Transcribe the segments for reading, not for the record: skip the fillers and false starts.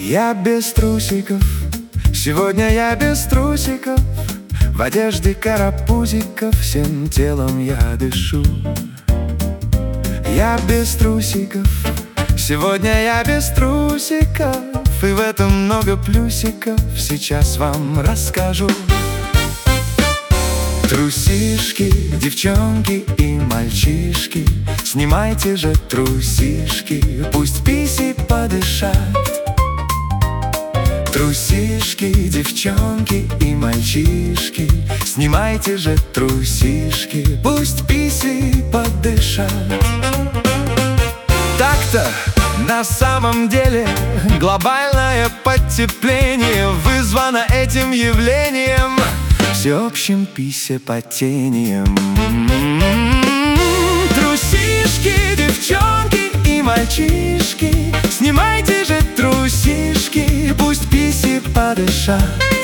Я без трусиков, сегодня я без трусиков, в одежде карапузиков, всем телом я дышу. Я без трусиков, сегодня я без трусиков, и в этом много плюсиков, сейчас вам расскажу. Трусишки, девчонки и мальчишки, снимайте же трусишки, пусть писи подышат. Трусишки, девчонки и мальчишки, снимайте же трусишки, пусть писи подышат. Так-то на самом деле глобальное потепление вызвано этим явлением, всеобщим писепотением. Трусишки, девчонки и мальчишки, снимайте же трусишки, пусть писи подышат.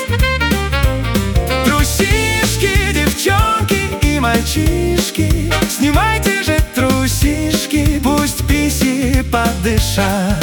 Трусишки, девчонки и мальчишки, снимайте же трусишки, пусть писи подышат.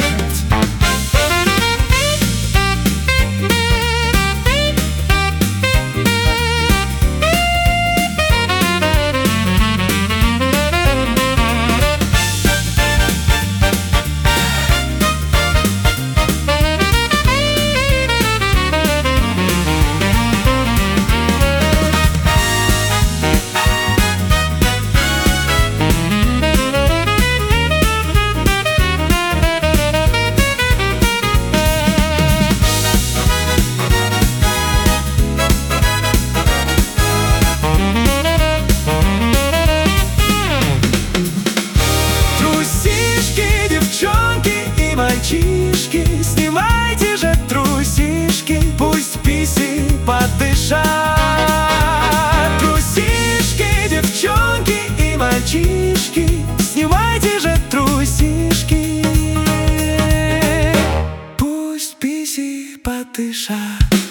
Мальчишки, снимайте же трусишки, пусть писи подышат. Трусишки, девчонки и мальчишки, снимайте же трусишки, пусть писи подышат.